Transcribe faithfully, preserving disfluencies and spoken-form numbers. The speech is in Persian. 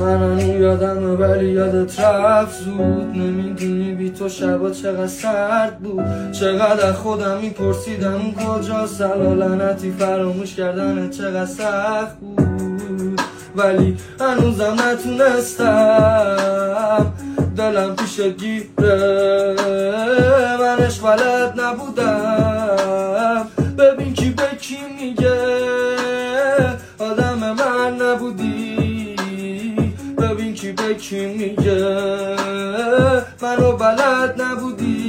من هنو یادمه ولی یادت رفت زود. نمیدونی بی تو شبا چقدر سرد بود، چقدر خودم میپرسیدم کجا سلا لعنتی فراموش کردن چقدر سخت بود. ولی هنوزم نتونستم دلم پیش گیره، منش بلد نبودم. ببین کی به کی میگه آدم من نبودی، ببین کی به کی میگه منو بلد نبودی.